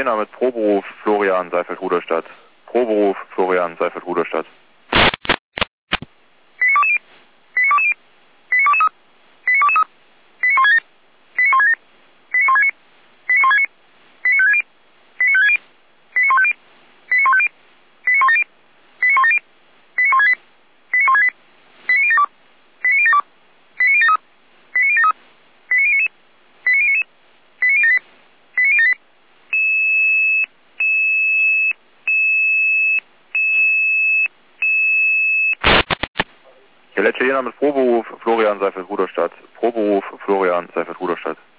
Jena mit Proberuf Florian Seifert-Ruderstadt. Proberuf Florian Seifert-Ruderstadt. Jena mit Proberuf Florian Seifert-Ruderstadt. Proberuf Florian Seifert-Ruderstadt.